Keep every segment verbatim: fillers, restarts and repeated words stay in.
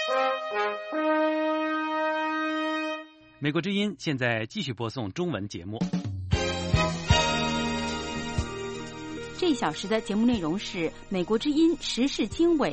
美国之音现在继续播送中文节目。 这一小时的节目内容是美国之音时事经纬。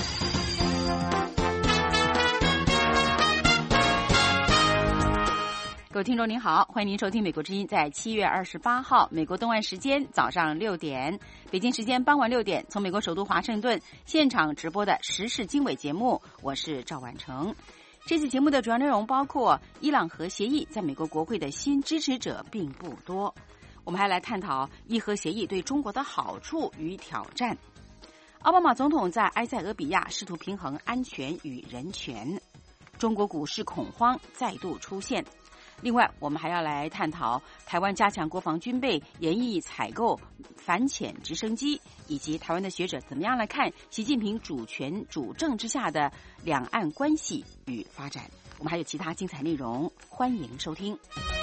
各位听众您好，欢迎您收听美国之音在七月二十八号美国东岸时间早上六点，北京时间傍晚六点，从美国首都华盛顿现场直播的时事经纬节目，我是赵婉成。这次节目的主要内容包括伊朗核协议在美国国会的新支持者并不多，我们还来探讨伊核协议对中国的好处与挑战。奥巴马总统在埃塞俄比亚试图平衡安全与人权，中国股市恐慌再度出现。另外，我们还要来探讨台湾加强国防军备，研议采购反潜直升机，以及台湾的学者怎么样来看习近平主权主政之下的两岸关系与发展。我们还有其他精彩内容，欢迎收听。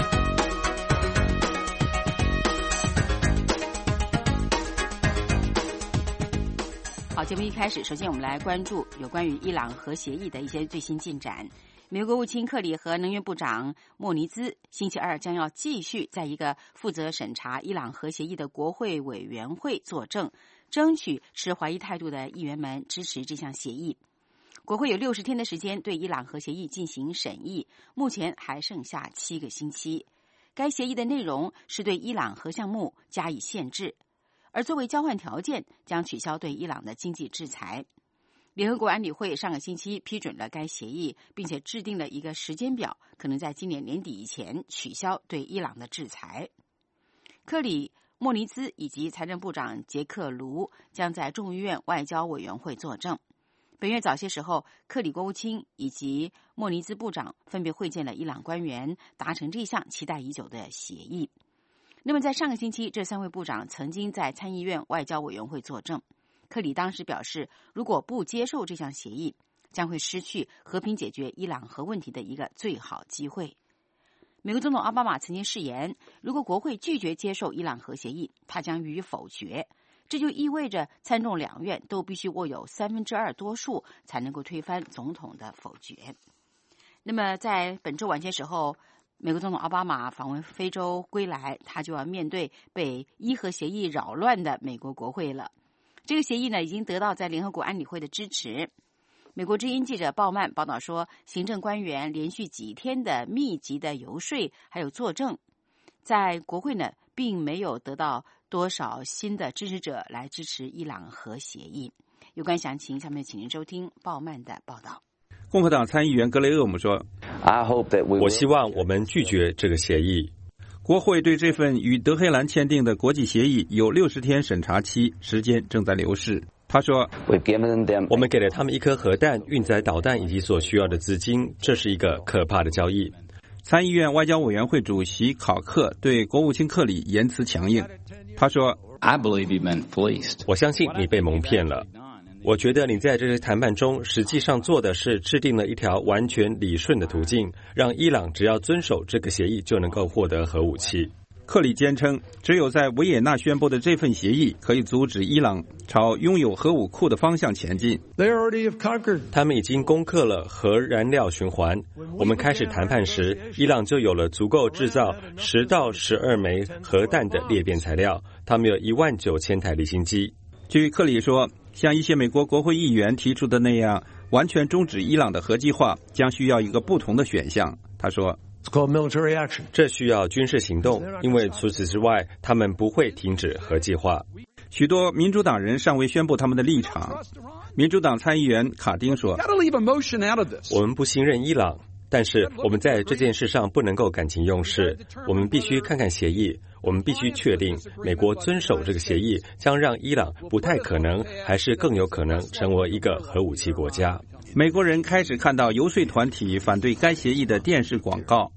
好，节目一开始，首先我们来关注有关于伊朗核协议的一些最新进展。美国国务卿克里和能源部长莫尼兹星期二将要继续在一个负责审查伊朗核协议的国会委员会作证，争取持怀疑态度的议员们支持这项协议。国会有六十天的时间对伊朗核协议进行审议，目前还剩下七个星期。该协议的内容是对伊朗核项目加以限制，而作为交换条件，将取消对伊朗的经济制裁。联合国安理会上个星期批准了该协议，并且制定了一个时间表，可能在今年年底以前取消对伊朗的制裁。克里、莫尼兹以及财政部长杰克卢将在众议院外交委员会作证。本月早些时候，克里国务卿以及莫尼兹部长分别会见了伊朗官员，达成这项期待已久的协议。那么在上个星期，这三位部长曾经在参议院外交委员会作证。克里当时表示，如果不接受这项协议，将会失去和平解决伊朗核问题的一个最好机会。美国总统奥巴马曾经誓言，如果国会拒绝接受伊朗核协议，他将予以否决。这就意味着参众两院都必须握有三分之二多数，才能够推翻总统的否决。那么在本周晚些时候，美国总统奥巴马访问非洲归来，他就要面对被伊核协议扰乱的美国国会了。这个协议呢，已经得到在联合国安理会的支持。美国之音记者鲍曼报道说，行政官员连续几天的密集的游说还有作证，在国会呢并没有得到多少新的支持者来支持伊朗核协议。有关详情，下面请您收听鲍曼的报道。 共和党参议员格雷厄姆说， 我希望我们拒绝这个协议。 国会对这份与德黑兰签订的国际协议有六十天审查期，时间正在流逝。他说， 我们给了他们一颗核弹、运载导弹以及所需要的资金，这是一个可怕的交易。 参议院外交委员会主席考克对国务卿克里言辞强硬。他说， 我相信你被蒙骗了。我觉得你在这些谈判中实际上做的是制定了一条完全理顺的途径，让伊朗只要遵守这个协议就能够获得核武器。 克里坚称，只有在维也纳宣布的这份协议可以阻止伊朗朝拥有核武库的方向前进。 他们已经攻克了核燃料循环。我们开始谈判时，伊朗就有了足够制造十到十二枚核弹的裂变材料，他们有一万九千台离心机。 据克里说，像一些美国国会议员提出的那样，完全终止伊朗的核计划将需要一个不同的选项。他说， 这需要军事行动，因为除此之外，他们不会停止核计划。 许多民主党人尚未宣布他们的立场。民主党参议员卡丁说， 我们不信任伊朗，但是我们在这件事上不能够感情用事，我们必须看看协议，我们必须确定美国遵守这个协议将让伊朗不太可能还是更有可能成为一个核武器国家。 美国人开始看到游说团体反对该协议的电视广告。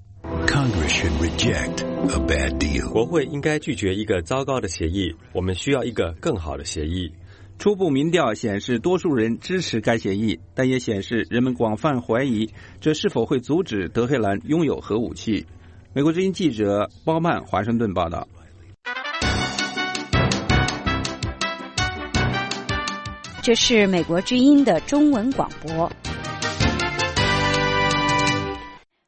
国会应该拒绝一个糟糕的协议，我们需要一个更好的协议。 初步民调显示多数人支持该协议，但也显示人们广泛怀疑这是否会阻止德黑兰拥有核武器。美国之音记者包曼华盛顿报道。 这是美国之音的中文广播。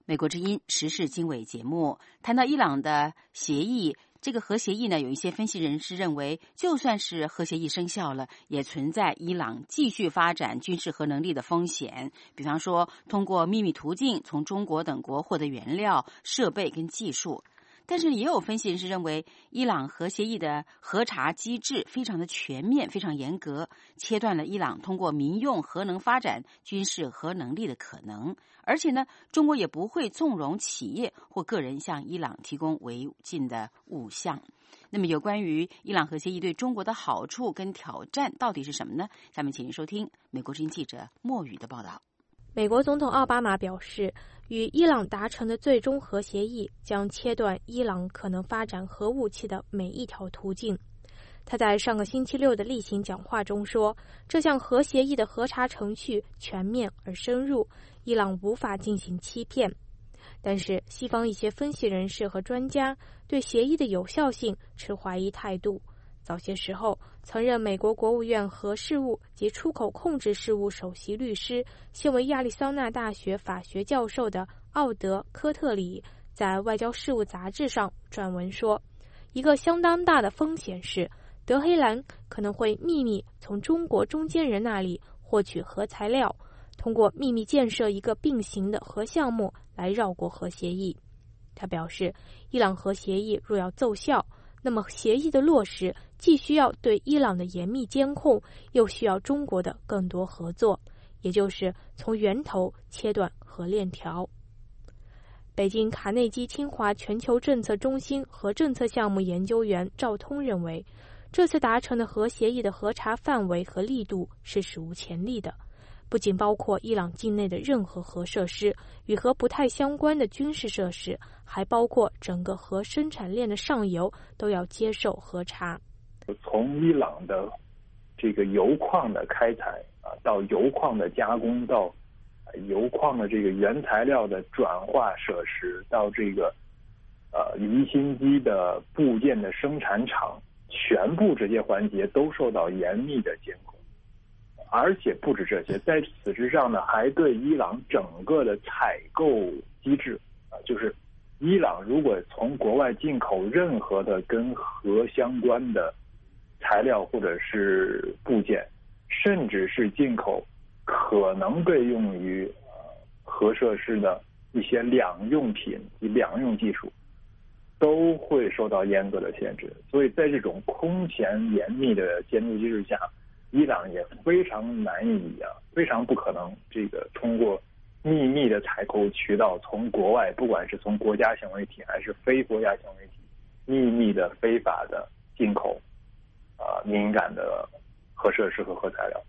美国之音时事经纬节目谈到伊朗的协议，这个核协议呢，有一些分析人士认为，就算是核协议生效了，也存在伊朗继续发展军事核能力的风险。比方说，通过秘密途径从中国等国获得原料、设备跟技术。但是也有分析人士认为，伊朗核协议的核查机制非常的全面，非常严格，切断了伊朗通过民用核能发展军事核能力的可能。而且呢，中国也不会纵容企业或个人向伊朗提供违禁的物项。那么有关于伊朗核协议对中国的好处跟挑战到底是什么呢？下面请您收听美国之音记者莫宇的报道。 美国总统奥巴马表示，与伊朗达成的最终核协议将切断伊朗可能发展核武器的每一条途径。他在上个星期六的例行讲话中说，这项核协议的核查程序全面而深入，伊朗无法进行欺骗。但是西方一些分析人士和专家对协议的有效性持怀疑态度。早些时候，曾任美国国务院核事务及出口控制事务首席律师、现为亚利桑那大学法学教授的奥德·科特里在《外交事务》杂志上撰文说，一个相当大的风险是，德黑兰可能会秘密从中国中间人那里获取核材料，通过秘密建设一个并行的核项目来绕过核协议。他表示，伊朗核协议若要奏效，那么协议的落实既需要对伊朗的严密监控，又需要中国的更多合作，也就是从源头切断核链条。北京卡内基清华全球政策中心核政策项目研究员赵通认为，这次达成的核协议的核查范围和力度是史无前例的，不仅包括伊朗境内的任何核设施，与核不太相关的军事设施，还包括整个核生产链的上游都要接受核查。 从伊朗的这个油矿的开采啊，到油矿的加工，到油矿的这个原材料的转化设施，到这个呃离心机的部件的生产厂，全部这些环节都受到严密的监控。而且不止这些，在此之上呢，还对伊朗整个的采购机制啊，就是伊朗如果从国外进口任何的跟核相关的材料或者是部件，甚至是进口可能被用于核设施的一些两用品及两用技术，都会受到严格的限制。所以在这种空前严密的监督机制下，伊朗也非常难以啊，非常不可能这个通过秘密的采购渠道从国外，不管是从国家行为体还是非国家行为体，秘密的非法的进口啊、呃、敏感的核设施和核材料。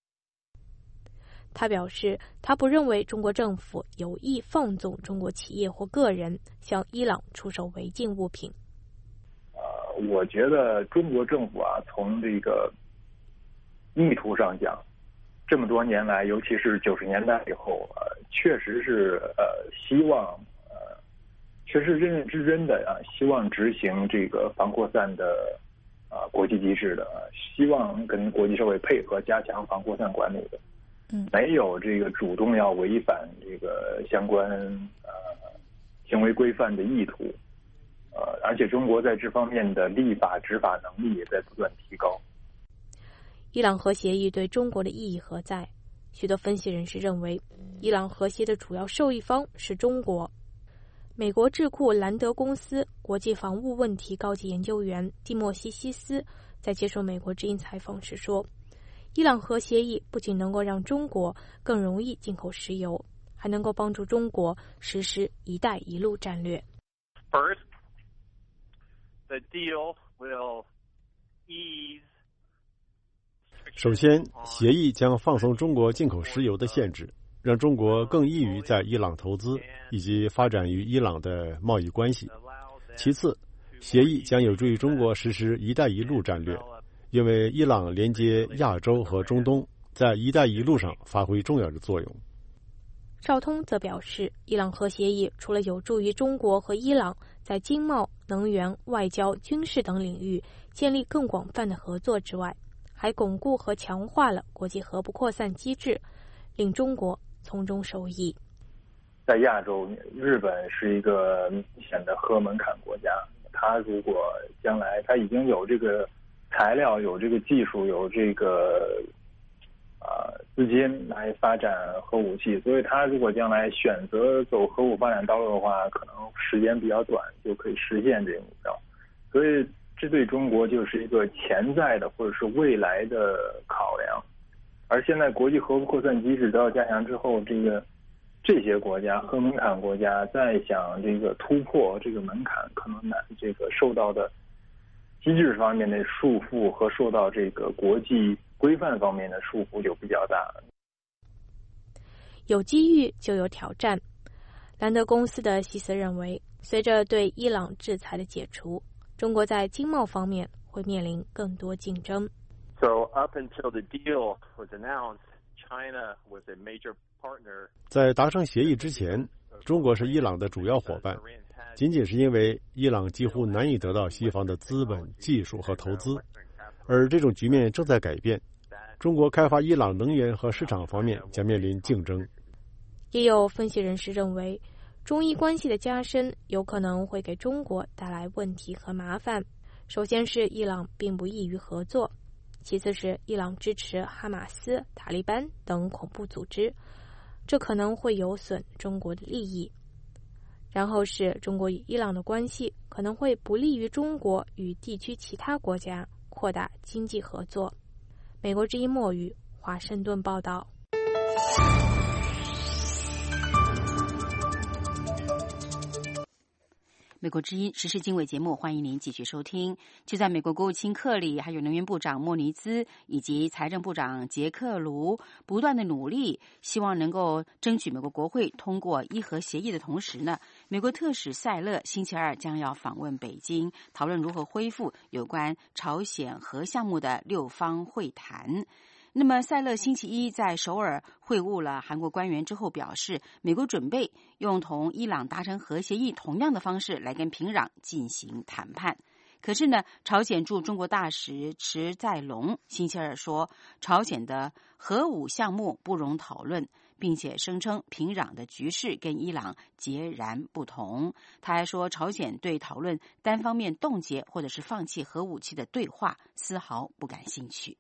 他表示，他不认为中国政府有意放纵中国企业或个人向伊朗出售违禁物品。 呃，我觉得中国政府啊，从这个意图上讲，这么多年来，尤其是九十年代以后，呃，确实是呃希望呃，确实认认真真的啊，希望执行这个防扩散的啊、呃、国际机制的，希望跟国际社会配合，加强防扩散管理的。嗯，没有这个主动要违反这个相关呃行为规范的意图，呃，而且中国在这方面的立法执法能力也在不断提高。 伊朗核协议对中国的意义何在？许多分析人士认为，伊朗核协的主要受益方是中国。美国智库兰德公司国际防务问题高级研究员蒂莫西西斯在接受美国之音采访时说，伊朗核协议不仅能够让中国更容易进口石油，还能够帮助中国实施“一带一路”战略。 First, the deal will ease 首先，协议将放松中国进口石油的限制，让中国更易于在伊朗投资以及发展与伊朗的贸易关系。其次，协议将有助于中国实施“一带一路”战略，因为伊朗连接亚洲和中东，在“一带一路”上发挥重要的作用。 赵通则表示，伊朗核协议除了有助于中国和伊朗在经贸、能源、外交、军事等领域建立更广泛的合作之外，还巩固和强化了国际核不扩散机制，令中国从中受益。 在亚洲，日本是一个明显的核门槛国家。它如果将来它已经有这个材料、有这个技术、有这个啊、呃、资金来发展核武器，所以它如果将来选择走核武发展道路的话，可能时间比较短就可以实现这个目标。所以这对中国就是一个潜在的或者是未来的考量。而现在国际核扩散机制得到加强之后，这个这些国家核门槛国家再想这个突破这个门槛，可能难这个受到的机制方面的束缚和受到这个国际规范方面的束缚就比较大。 有机遇就有挑战。兰德公司的西斯认为，随着对伊朗制裁的解除，中国在经贸方面会面临更多竞争。 So up until the deal was announced, China was a major partner. 在达成协议之前，中国是伊朗的主要伙伴，仅仅是因为伊朗几乎难以得到西方的资本、技术和投资，而这种局面正在改变。中国开发伊朗能源和市场方面将面临竞争。 也有分析人士认为，中伊关系的加深有可能会给中国带来问题和麻烦。首先是伊朗并不易于合作，其次是伊朗支持哈马斯、塔利班等恐怖组织，这可能会有损中国的利益。然后是中国与伊朗的关系可能会不利于中国与地区其他国家扩大经济合作。美国之音墨语，华盛顿报道。 美国之音时事经纬节目，欢迎您继续收听。就在美国国务卿克里、还有能源部长莫尼兹以及财政部长杰克卢不断的努力，希望能够争取美国国会通过伊核协议的同时呢，美国特使塞勒星期二将要访问北京，讨论如何恢复有关朝鲜核项目的六方会谈。那么塞勒星期一在首尔会晤了韩国官员之后表示，美国准备用同伊朗达成核协议同样的方式来跟平壤进行谈判。可是呢，朝鲜驻中国大使池在龙星期二说，朝鲜的核武项目不容讨论，并且声称平壤的局势跟伊朗截然不同。他还说，朝鲜对讨论单方面冻结或者是放弃核武器的对话丝毫不感兴趣。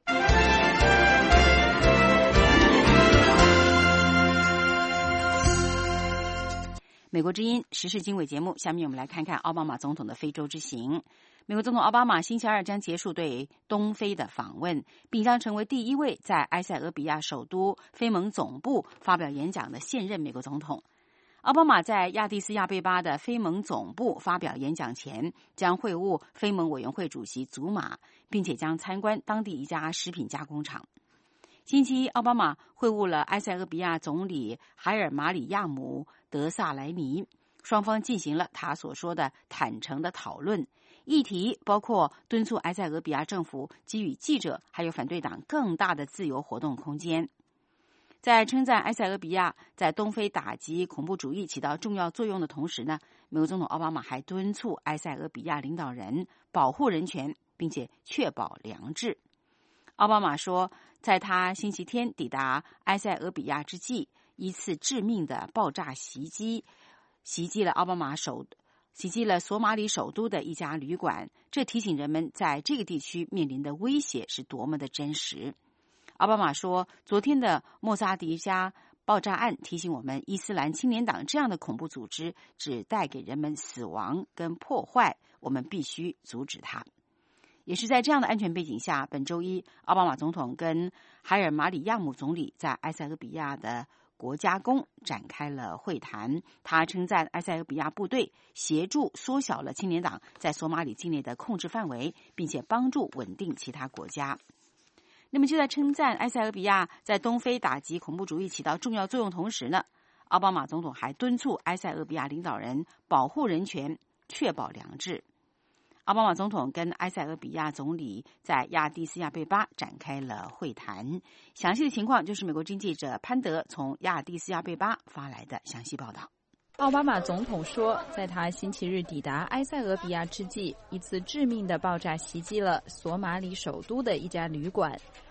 美国之音时事经纬节目，下面我们来看看奥巴马总统的非洲之行。美国总统奥巴马星期二将结束对东非的访问，并将成为第一位在埃塞俄比亚首都非盟总部发表演讲的现任美国总统。奥巴马在亚的斯亚贝巴的非盟总部发表演讲前，将会晤非盟委员会主席祖马，并且将参观当地一家食品加工厂。星期一，奥巴马会晤了埃塞俄比亚总理海尔马里亚姆·德萨莱尼，双方进行了他所说的坦诚的讨论，议题包括敦促埃塞俄比亚政府给予记者还有反对党更大的自由活动空间。在称赞埃塞俄比亚在东非打击恐怖主义起到重要作用的同时呢，美国总统奥巴马还敦促埃塞俄比亚领导人保护人权，并且确保良治。奥巴马说，在他星期天抵达埃塞俄比亚之际，一次致命的爆炸袭击袭击了奥巴马首袭击了索马里首都的一家旅馆，这提醒人们在这个地区面临的威胁是多么的真实。奥巴马说，昨天的莫萨迪加爆炸案提醒我们，伊斯兰青年党这样的恐怖组织只带给人们死亡跟破坏，我们必须阻止它。也是在这样的安全背景下，本周一，奥巴马总统跟海尔马里亚姆总理在埃塞俄比亚的国家宫展开了会谈。他称赞埃塞俄比亚部队协助缩小了青年党在索马里境内的控制范围，并且帮助稳定其他国家。那么就在称赞埃塞俄比亚在东非打击恐怖主义起到重要作用同时呢，奥巴马总统还敦促埃塞俄比亚领导人保护人权，确保良治。奥巴马总统跟埃塞俄比亚总理在亚的斯亚贝巴展开了会谈。详细的情况就是美国经济记者潘德从亚的斯亚贝巴发来的详细报道。 奥巴马总统说，在他星期日抵达埃塞俄比亚之际，一次致命的爆炸袭击了索马里首都的一家旅馆，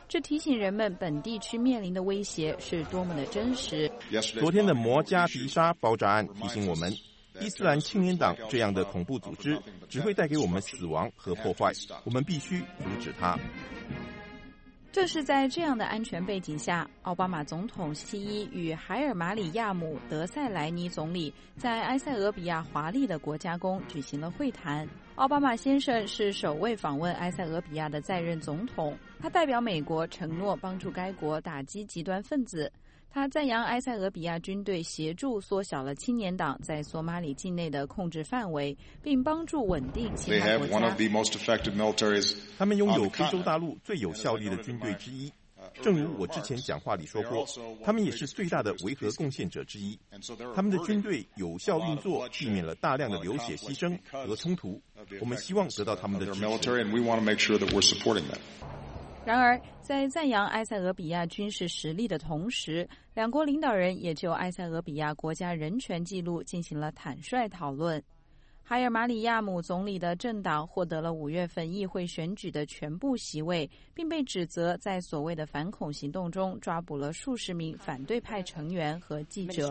这提醒人们本地区面临的威胁是多么的真实。 昨天的摩加迪沙爆炸案提醒我们，伊斯兰青年党这样的恐怖组织只会带给我们死亡和破坏，我们必须阻止它。 正是在这样的安全背景下，奥巴马总统星期一与海尔马里亚姆德塞莱尼总理在埃塞俄比亚华丽的国家宫举行了会谈。奥巴马先生是首位访问埃塞俄比亚的在任总统，他代表美国承诺帮助该国打击极端分子。他赞扬埃塞俄比亚军队协助缩小了青年党在索马里境内的控制范围，并帮助稳定其他国家。 他们拥有非洲大陆最有效力的军队之一。正如我之前讲话里说过，他们也是最大的维和贡献者之一。他们的军队有效运作，避免了大量的流血牺牲和冲突。我们希望得到他们的支持。 然而，在赞扬埃塞俄比亚军事实力的同时，两国领导人也就埃塞俄比亚国家人权记录进行了坦率讨论。海尔马里亚姆总理的政党获得了五月份议会选举的全部席位，并被指责在所谓的反恐行动中抓捕了数十名反对派成员和记者。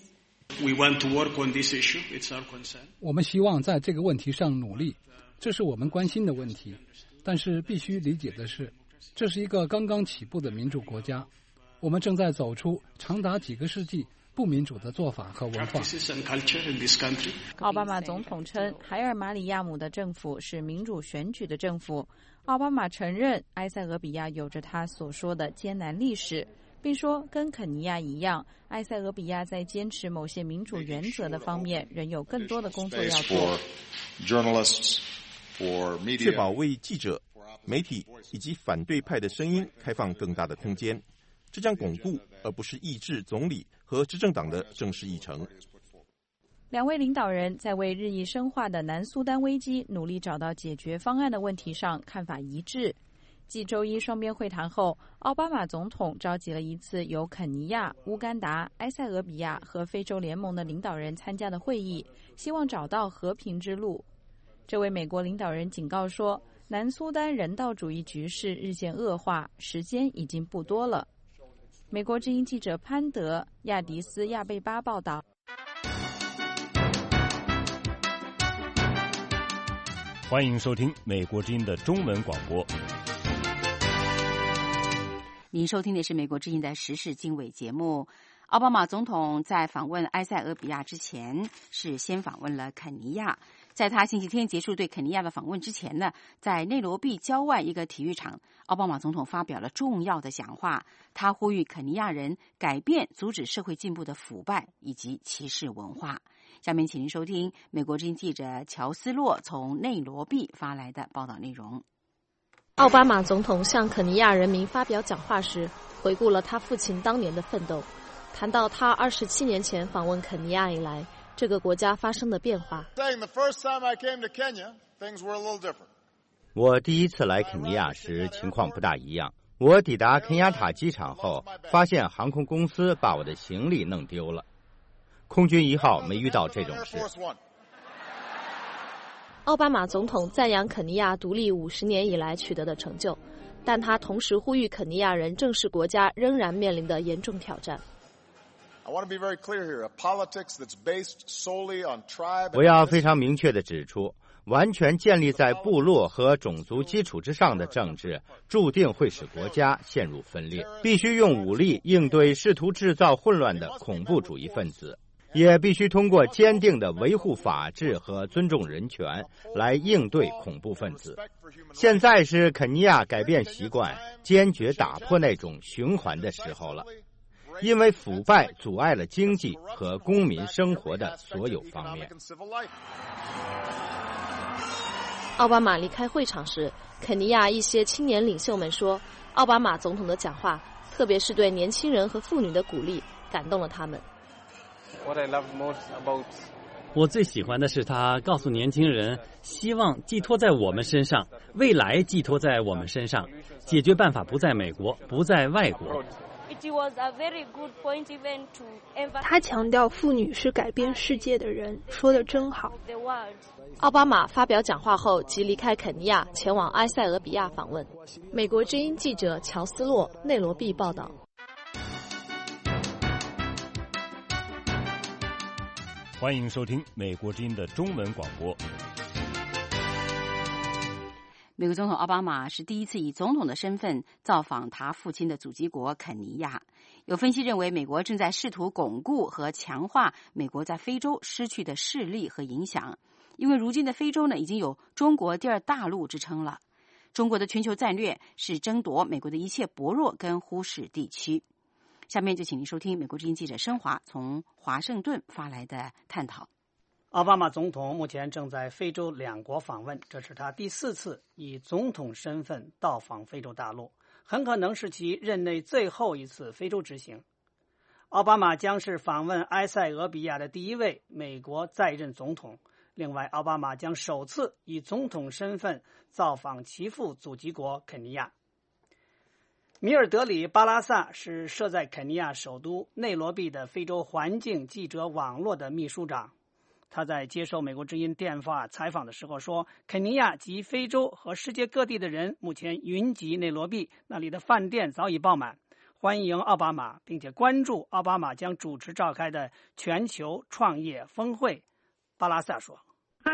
我们希望在这个问题上努力，这是我们关心的问题。但是必须理解的是，这是一个刚刚起步的民主国家，我们正在走出长达几个世纪不民主的做法和文化。 奥巴马总统称，海尔马里亚姆的政府是民主选举的政府。奥巴马承认埃塞俄比亚有着他所说的艰难历史，并说跟肯尼亚一样，埃塞俄比亚在坚持某些民主原则的方面仍有更多的工作要做。 确保为记者、媒体以及反对派的声音开放更大的空间，这将巩固而不是抑制总理和执政党的正式议程。 两位领导人在为日益深化的南苏丹危机努力找到解决方案的问题上看法一致。继周一双边会谈后，奥巴马总统召集了一次由肯尼亚、乌干达、埃塞俄比亚和非洲联盟的领导人参加的会议，希望找到和平之路。这位美国领导人警告说，南苏丹人道主义局势日渐恶化，时间已经不多了。美国之音记者潘德·亚迪斯亚贝巴报道。 欢迎收听美国之音的中文广播。 您收听的是美国之音的时事经纬节目。奥巴马总统在访问埃塞俄比亚之前，是先访问了肯尼亚。在他星期天结束对肯尼亚的访问之前呢，在内罗毕郊外一个体育场，奥巴马总统发表了重要的讲话。他呼吁肯尼亚人改变阻止社会进步的腐败以及歧视文化。下面请您收听美国之音记者乔斯洛从内罗毕发来的报道内容。 奥巴马总统向肯尼亚人民发表讲话时，回顾了他父亲当年的奋斗，谈到他二十七年前访问肯尼亚以来，这个国家发生的变化。 我第一次来肯尼亚时情况不大一样。我抵达肯亚塔机场后，发现航空公司把我的行李弄丢了。空军一号没遇到这种事。 奥巴马总统赞扬肯尼亚独立五十年以来取得的成就，但他同时呼吁肯尼亚人正视国家仍然面临的严重挑战。 我要非常明确地指出，完全建立在部落和种族基础之上的政治，注定会使国家陷入分裂。必须用武力应对试图制造混乱的恐怖主义分子，也必须通过坚定的维护法治和尊重人权来应对恐怖分子。现在是肯尼亚改变习惯、坚决打破那种循环的时候了。因为腐败阻碍了经济和公民生活的所有方面。 奥巴马离开会场时，肯尼亚一些青年领袖们说，奥巴马总统的讲话，特别是对年轻人和妇女的鼓励，感动了他们。 我最喜欢的是他告诉年轻人，希望寄托在我们身上，未来寄托在我们身上，解决办法不在美国，不在外国。 他强调妇女是改变世界的人，说得真好。 奥巴马发表讲话后即离开肯尼亚，前往埃塞俄比亚访问。美国之音记者乔斯洛内罗毕报道。 欢迎收听美国之音的中文广播。 美国总统奥巴马是第一次以总统的身份造访他父亲的祖籍国肯尼亚。有分析认为，美国正在试图巩固和强化美国在非洲失去的势力和影响，因为如今的非洲呢，已经有中国第二大陆之称了。中国的全球战略是争夺美国的一切薄弱跟忽视地区。下面就请您收听美国之音记者申华从华盛顿发来的探讨。 奥巴马总统目前正在非洲两国访问，这是他第四次以总统身份到访非洲大陆，很可能是其任内最后一次非洲之行。奥巴马将是访问埃塞俄比亚的第一位美国在任总统。另外，奥巴马将首次以总统身份造访其父祖籍国肯尼亚。米尔德里·巴拉萨是设在肯尼亚首都内罗毕的非洲环境记者网络的秘书长。他在接受美国之音电话采访的时候说，肯尼亚及非洲和世界各地的人目前云集内罗毕，那里的饭店早已爆满，欢迎奥巴马，并且关注奥巴马将主持召开的全球创业峰会。巴拉萨说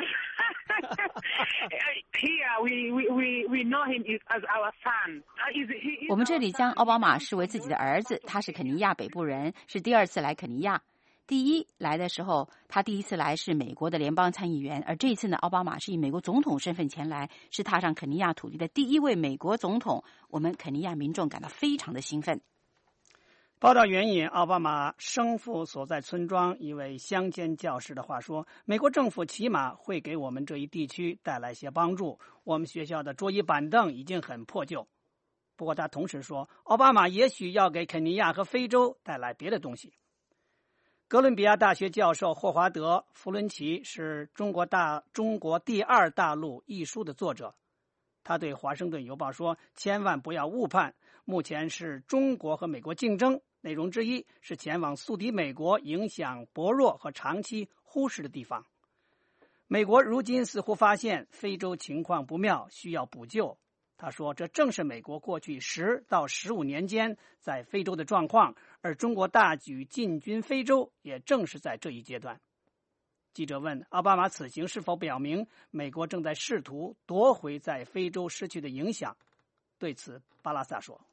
我们这里将奥巴马视为自己的儿子，他是肯尼亚北部人，是第二次来肯尼亚。第一来的时候，他第一次来是美国的联邦参议员，而这次呢，奥巴马是以美国总统身份前来，是踏上肯尼亚土地的第一位美国总统。我们肯尼亚民众感到非常的兴奋。 报道援引奥巴马生父所在村庄一位乡间教师的话说，美国政府起码会给我们这一地区带来些帮助，我们学校的桌椅板凳已经很破旧。不过他同时说，奥巴马也许要给肯尼亚和非洲带来别的东西。哥伦比亚大学教授霍华德·弗伦奇是中国大中国第二大陆一书的作者。他对《华盛顿邮报》说，千万不要误判，目前是中国和美国竞争，内容之一是前往宿敌美国影响薄弱和长期忽视的地方。美国如今似乎发现非洲情况不妙，需要补救。他说，这正是美国过去十到十五年间在非洲的状况，而中国大举进军非洲也正是在这一阶段。记者问奥巴马此行是否表明美国正在试图夺回在非洲失去的影响。对此，巴拉萨说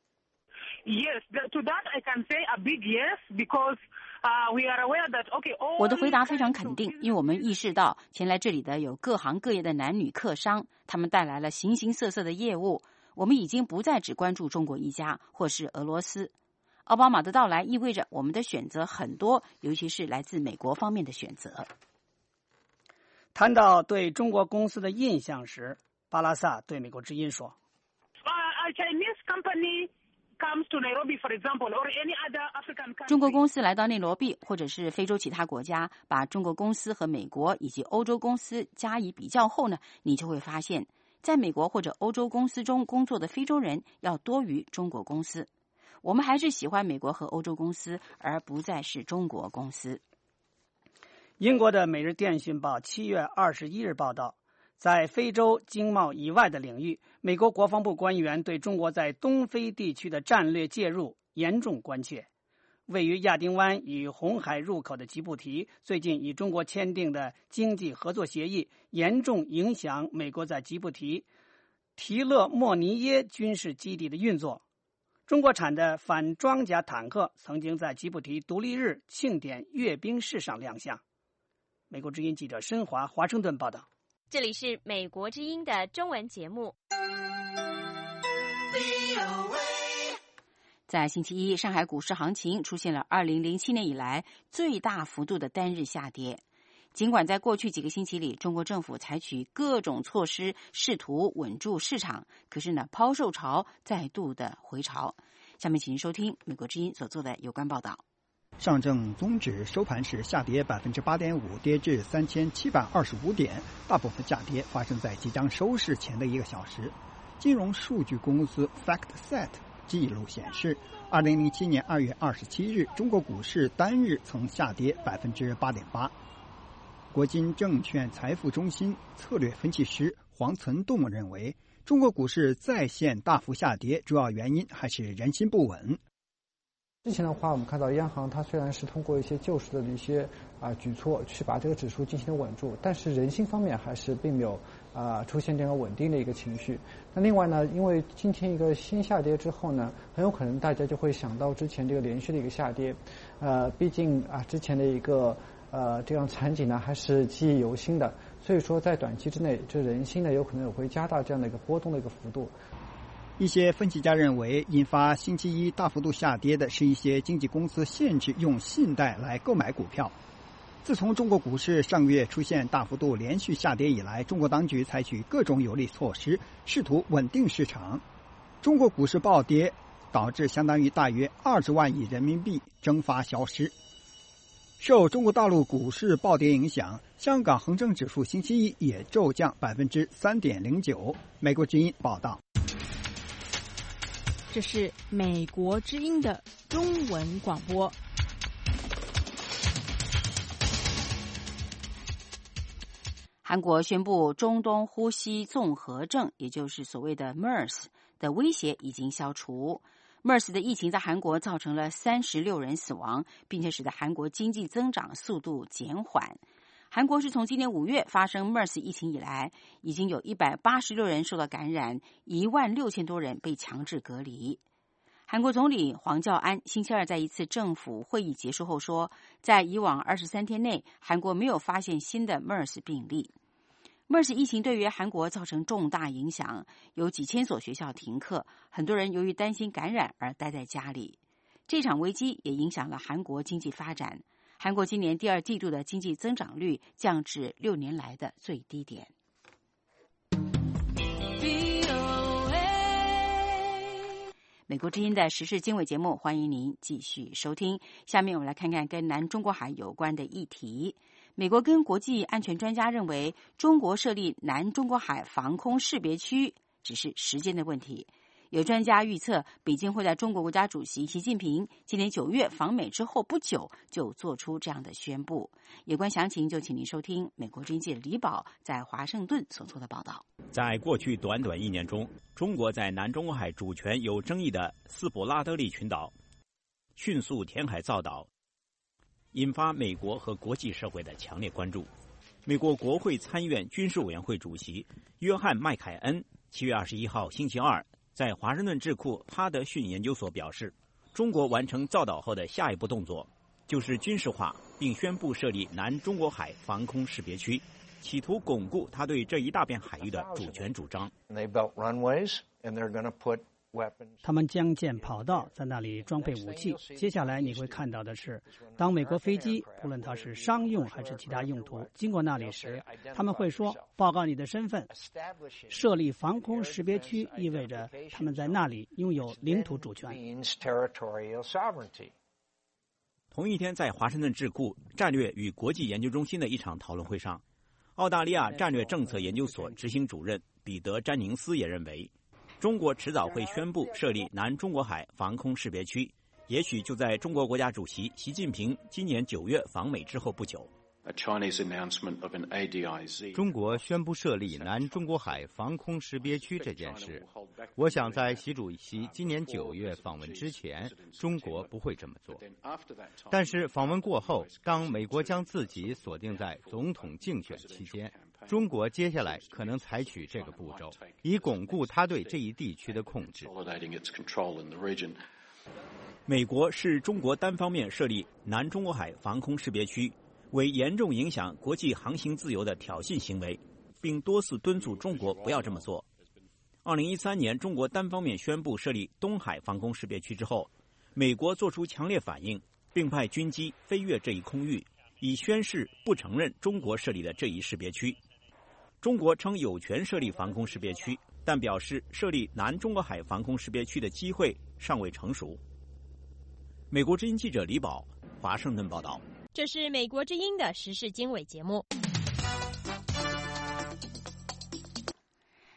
Yes, to that I can say a big yes, because uh, we are aware that, okay, all 我的回答非常肯定，因为我们意识到前来这里的有各行各业的男女客商，他们带来了形形色色的业务。我们已经不再只关注中国一家或是俄罗斯。奥巴马的到来意味着我们的选择很多，尤其是来自美国方面的选择。 谈到对中国公司的印象时，巴拉萨对美国之音说 uh, a Chinese company comes to Nairobi, for example, or any other African country. 中国公司来到内罗毕或者是非洲其他国家，把中国公司和美国以及欧洲公司加以比较后呢，你就会发现在美国或者欧洲公司中工作的非洲人要多于中国公司。我们还是喜欢美国和欧洲公司，而不再是中国公司。 英国的《每日电讯报》七月二十一日报道，在非洲经贸以外的领域，美国国防部官员对中国在东非地区的战略介入严重关切。位于亚丁湾与红海入口的吉布提最近与中国签订的经济合作协议，严重影响美国在吉布提提勒莫尼耶军事基地的运作。中国产的反装甲坦克曾经在吉布提独立日庆典阅兵式上亮相。美国之音记者申华华盛顿报道。 这里是美国之音的中文节目。 在星期一，上海股市行情出现了二零零七年以来最大幅度的单日下跌。尽管在过去几个星期里，中国政府采取各种措施试图稳住市场，可是呢，抛售潮再度的回潮。下面请您收听美国之音所做的有关报道。 上证综指收盘时下跌百分之八点五，跌至三千七百二十五点。大部分下跌发生在即将收市前的一个小时。金融数据公司 FactSet 记录显示，二零零七年二月二十七日，中国股市单日曾下跌百分之八点八。国金证券财富中心策略分析师黄存栋认为，中国股市再现大幅下跌，主要原因还是人心不稳。 之前的话，我们看到央行它虽然是通过一些救市的一些啊、呃、举措去把这个指数进行了稳住，但是人心方面还是并没有啊、呃、出现这样稳定的一个情绪。那另外呢，因为今天一个新下跌之后呢，很有可能大家就会想到之前这个连续的一个下跌，呃，毕竟啊之前的一个呃这样场景呢还是记忆犹新的，所以说在短期之内，这人心呢有可能也会加大这样的一个波动的一个幅度。 一些分析家认为，引发星期一大幅度下跌的是一些经纪公司限制用信贷来购买股票。自从中国股市上个月出现大幅度连续下跌以来，中国当局采取各种有力措施，试图稳定市场。中国股市暴跌，导致相当于大约二十万亿人民币蒸发消失。受中国大陆股市暴跌影响，香港恒生指数星期一也骤降百分之三点零九。美国之音报道。 这是美国之音的中文广播。 韩国宣布中东呼吸综合症，也就是所谓的 MERS 的威胁已经消除。MERS 的疫情在韩国造成了三十六人死亡，并且使得韩国经济增长速度减缓。韩国是从今年五月发生 MERS 疫情以来，已经有一百八十六人受到感染，一万六千多人被强制隔离。韩国总理黄教安星期二在一次政府会议结束后说，在以往二十三天内，韩国没有发现新的 MERS 病例。MERS 疫情对于韩国造成重大影响，有几千所学校停课，很多人由于担心感染而待在家里。这场危机也影响了韩国经济发展。韩国今年第二季度的经济增长率降至六年来的最低点。美国之音的时事经纬节目，欢迎您继续收听。下面我们来看看跟南中国海有关的议题。美国跟国际安全专家认为，中国设立南中国海防空识别区只是时间的问题。有专家预测，北京会在中国国家主席习近平今年九月访美之后不久就做出这样的宣布。有关详情，就请您收听美国之音记者李宝在华盛顿所做的报道。 在过去短短一年中，中国在南中国海主权有争议的斯普拉德利群岛迅速填海造岛，引发美国和国际社会的强烈关注。美国国会参议院军事委员会主席约翰·麦凯恩七月二十一号星期二在华盛顿智库哈德逊研究所表示，中国完成造岛后的下一步动作就是军事化，并宣布设立南中国海防空识别区，企图巩固他对这一大片海域的主权主张。 他们将建跑道，在那里装备武器。接下来你会看到的是，当美国飞机，不论它是商用还是其他用途，经过那里时，他们会说：“报告你的身份。”设立防空识别区意味着他们在那里拥有领土主权。 同一天，在华盛顿智库战略与国际研究中心的一场讨论会上，澳大利亚战略政策研究所执行主任彼得·詹宁斯也认为，中国迟早会宣布设立南中国海防空识别区，也许就在中国国家主席习近平今年九月访美之后不久。 中国宣布设立南中国海防空识别区这件事，我想在习主席今年九月访问之前，中国不会这么做。但是访问过后，当美国将自己锁定在总统竞选期间，中国接下来可能采取这个步骤，以巩固他对这一地区的控制。 美国是中国单方面设立南中国海防空识别区为严重影响国际航行自由的挑衅行为，并多次敦促中国不要这么做。二零一三年，中国单方面宣布设立东海防空识别区之后，美国做出强烈反应，并派军机飞越这一空域，以宣示不承认中国设立的这一识别区。中国称有权设立防空识别区，但表示设立南中国海防空识别区的机会尚未成熟。美国之音记者李宝，华盛顿报道。 这是美国之音的时事经纬节目。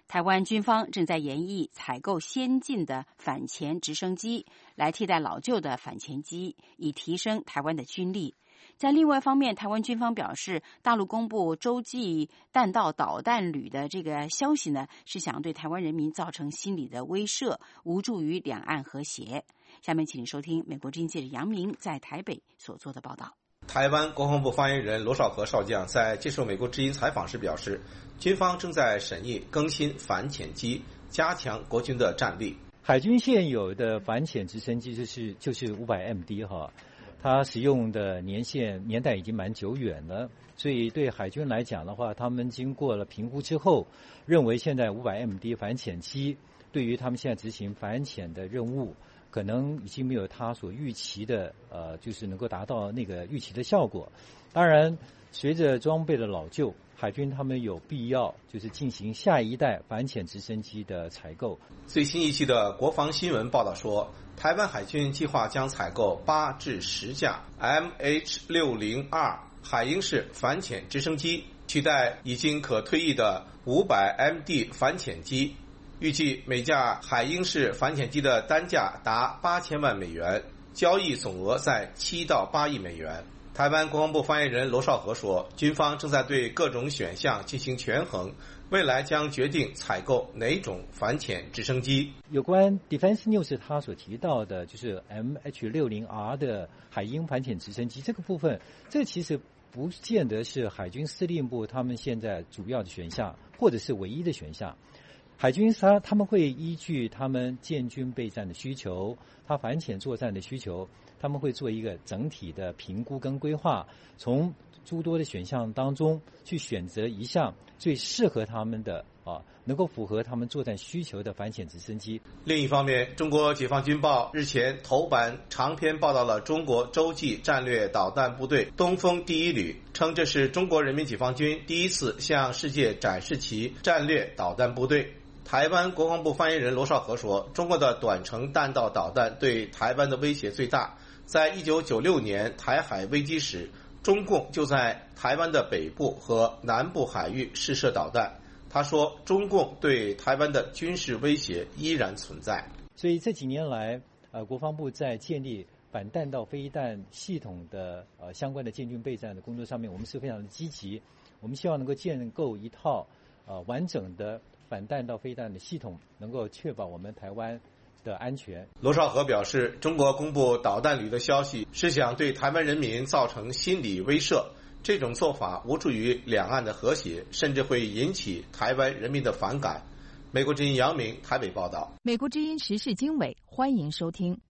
台湾军方正在研议采购先进的反潜直升机，来替代老旧的反潜机，以提升台湾的军力。在另外一方面，台湾军方表示，大陆公布洲际弹道导弹旅的这个消息呢，是想对台湾人民造成心理的威慑，无助于两岸和谐。下面请收听美国之音记者杨明在台北所做的报道。 台湾国防部发言人罗绍和少将在接受美国之音采访时表示，军方正在审议更新反潜机，加强国军的战力。 海军现有的反潜直升机就是就是五百 M D 哈。它使用的年限年代已经蛮久远了，所以对海军来讲的话，他们经过了评估之后，认为现在五百 M D 反潜机对于他们现在执行反潜的任务，可能已经没有他所预期的，呃，就是能够达到那个预期的效果。当然，随着装备的老旧，海军他们有必要就是进行下一代反潜直升机的采购。 最新一期的国防新闻报道说，台湾海军计划将采购八至十架 M H 六零 R 海鹰式反潜直升机，取代已经可退役的五百 M D 反潜机。预计每架海鹰式反潜机的单价达八千万美元，交易总额在七到八亿美元。台湾国防部发言人罗绍和说，军方正在对各种选项进行权衡，未来将决定采购哪种反潜直升机。 有关 Defense News 他所提到的，就是 M H 六零 R 的海鹰反潜直升机这个部分，这其实不见得是海军司令部他们现在主要的选项，或者是唯一的选项。海军他他们会依据他们建军备战的需求，他反潜作战的需求，他们会做一个整体的评估跟规划，从诸多的选项当中去选择一项最适合他们的啊，能够符合他们作战需求的反潜直升机。 另一方面，中国解放军报日前头版长篇报道了中国洲际战略导弹部队东风第一旅，称这是中国人民解放军第一次向世界展示其战略导弹部队。台湾国防部发言人罗绍和说，中国的短程弹道导弹对台湾的威胁最大。在一九九六年台海危机时，中共就在台湾的北部和南部海域试射导弹。他说，中共对台湾的军事威胁依然存在。 所以这几年来，呃，国防部在建立反弹道飞弹系统的呃相关的建军备战的工作上面，我们是非常的积极。我们希望能够建构一套呃完整的反弹道飞弹的系统，能够确保我们台湾的安全。 罗绍和表示，中国公布导弹旅的消息是想对台湾人民造成心理威慑，这种做法无助于两岸的和谐，甚至会引起台湾人民的反感。美国之音杨明台北报道。 美国之音时事经纬，欢迎收听。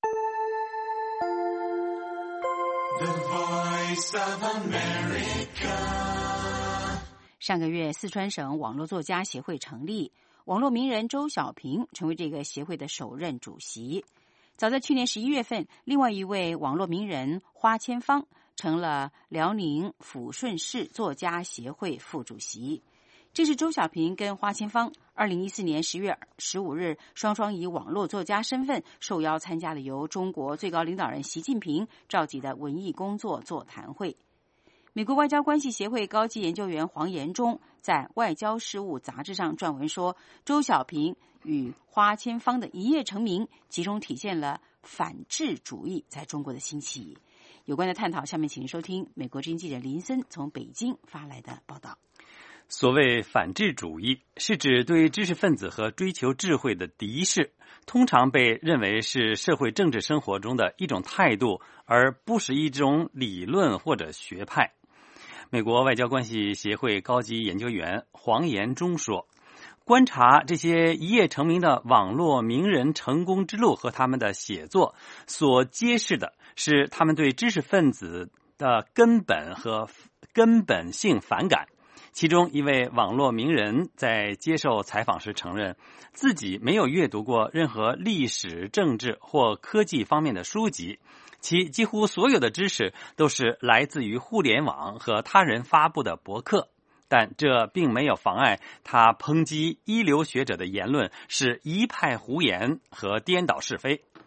The Voice of America。上个月，四川省网络作家协会成立，网络名人周小平成为这个协会的首任主席。早在去年十一月份，另外一位网络名人花千芳成了辽宁抚顺市作家协会副主席。这是周小平跟花千芳二零一四年十月十五日双双以网络作家身份受邀参加了由中国最高领导人习近平召集的文艺工作座谈会。美国外交关系协会高级研究员黄延忠在《外交事务》杂志上撰文说，周小平与花千芳的一夜成名，其中体现了反智主义在中国的兴起。有关的探讨，下面请收听美国之音记者林森从北京发来的报道。 所谓反智主义，是指对知识分子和追求智慧的敌视，通常被认为是社会政治生活中的一种态度，而不是一种理论或者学派。美国外交关系协会高级研究员黄延忠说，观察这些一夜成名的网络名人成功之路和他们的写作，所揭示的是他们对知识分子的根本和根本性反感。其中一位网络名人在接受采访时承认，自己没有阅读过任何历史、政治或科技方面的书籍，其几乎所有的知识都是来自于互联网和他人发布的博客，但这并没有妨碍他抨击一流学者的言论是一派胡言和颠倒是非。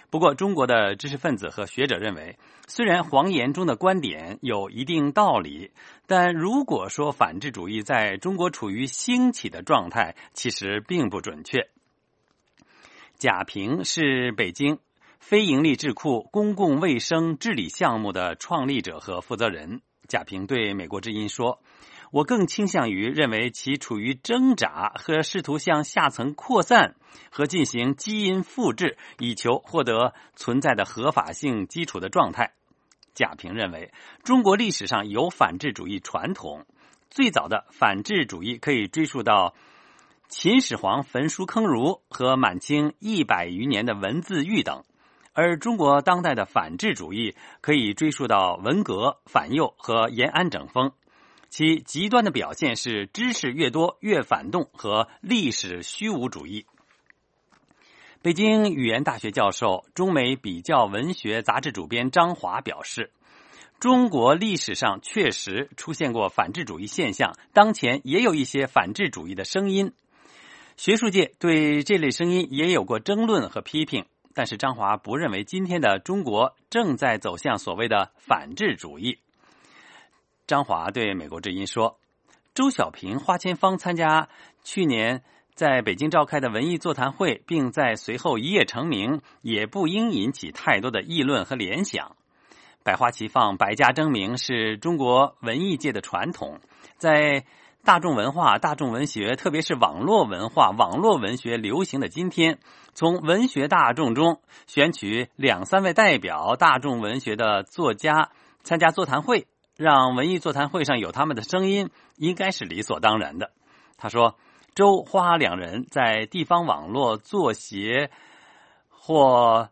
不过，中国的知识分子和学者认为，虽然黄岩中的观点有一定道理，但如果说反智主义在中国处于兴起的状态，其实并不准确。贾平是北京非营利智库公共卫生治理项目的创立者和负责人。贾平对美国之音说，我更倾向于认为其处于挣扎和试图向下层扩散和进行基因复制，以求获得存在的合法性基础的状态。贾平认为，中国历史上有反智主义传统，最早的反智主义可以追溯到秦始皇焚书坑儒和满清一百余年的文字狱等，而中国当代的反智主义可以追溯到文革、反右和延安整风。其极端的表现是知识越多越反动和历史虚无主义。北京语言大学教授、中美比较文学杂志主编张华表示，中国历史上确实出现过反智主义现象，当前也有一些反智主义的声音。学术界对这类声音也有过争论和批评，但是张华不认为今天的中国正在走向所谓的反智主义。张华对美国之音说，周小平、花千芳参加去年在北京召开的文艺座谈会，并在随后一夜成名，也不应引起太多的议论和联想。百花齐放、百家争鸣是中国文艺界的传统，在大众文化、大众文学，特别是网络文化、网络文学流行的今天，从文学大众中选取两三位代表大众文学的作家参加座谈会，让文艺座谈会上有他们的声音，应该是理所当然的。他说，周花两人在地方网络作协或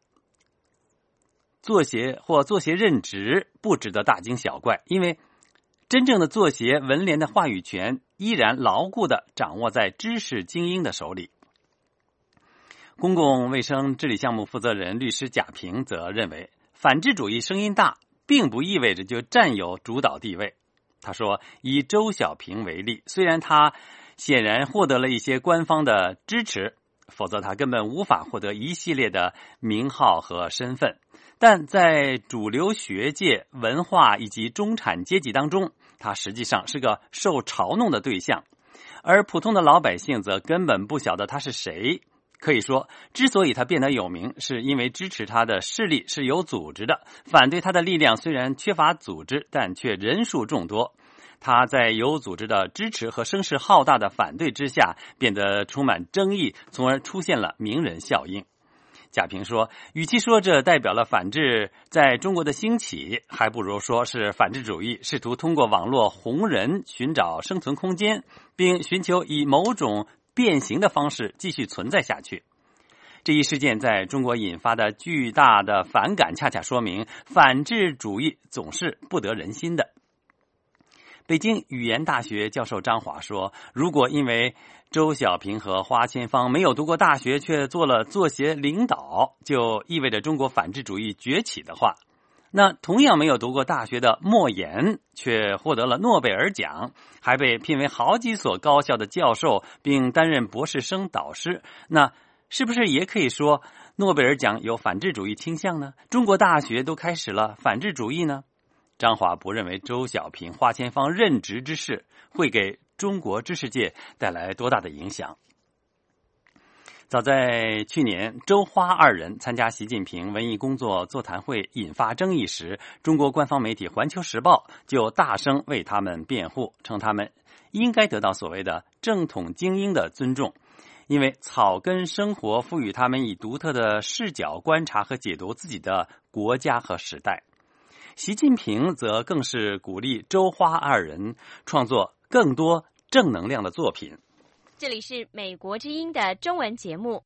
作协或作协任职不值得大惊小怪，因为真正的作协文联的话语权依然牢固地掌握在知识精英的手里。公共卫生治理项目负责人律师贾平则认为，反智主义声音大并不意味着就占有主导地位。他说，以周小平为例，虽然他显然获得了一些官方的支持，否则他根本无法获得一系列的名号和身份，但在主流学界、文化以及中产阶级当中，他实际上是个受嘲弄的对象，而普通的老百姓则根本不晓得他是谁。可以说，之所以他变得有名，是因为支持他的势力是有组织的，反对他的力量虽然缺乏组织，但却人数众多。他在有组织的支持和声势浩大的反对之下，变得充满争议，从而出现了名人效应。贾平说，与其说这代表了反智在中国的兴起，还不如说是反智主义试图通过网络红人寻找生存空间，并寻求以某种变形的方式继续存在下去。这一事件在中国引发的巨大的反感，恰恰说明反智主义总是不得人心的。北京语言大学教授张华说，如果因为周小平和花千芳没有读过大学却做了作协领导，就意味着中国反智主义崛起的话，那同样没有读过大学的莫言却获得了诺贝尔奖，还被聘为好几所高校的教授，并担任博士生导师，那是不是也可以说诺贝尔奖有反智主义倾向呢？中国大学都开始了反智主义呢？张华不认为周小平、花千芳任职之事会给中国知识界带来多大的影响。早在去年，周花二人参加习近平文艺工作座谈会引发争议时，中国官方媒体《环球时报》就大声为他们辩护，称他们应该得到所谓的正统精英的尊重，因为草根生活赋予他们以独特的视角观察和解读自己的国家和时代。习近平则更是鼓励周花二人创作更多正能量的作品。 这里是美国之音的中文节目。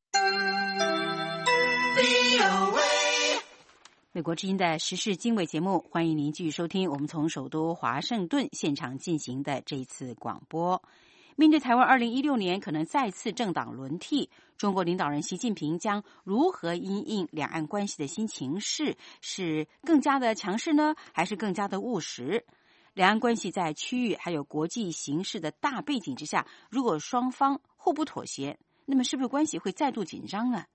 美国之音的时事经纬节目，欢迎您继续收听我们从首都华盛顿现场进行的这一次广播。面对台湾二零一六年可能再次政党轮替，中国领导人习近平将如何因应两岸关系的新情势？是更加的强势呢，还是更加的务实？两岸关系在区域还有国际形势的大背景之下，如果双方互不妥协，那么是不是关系会再度紧张呢？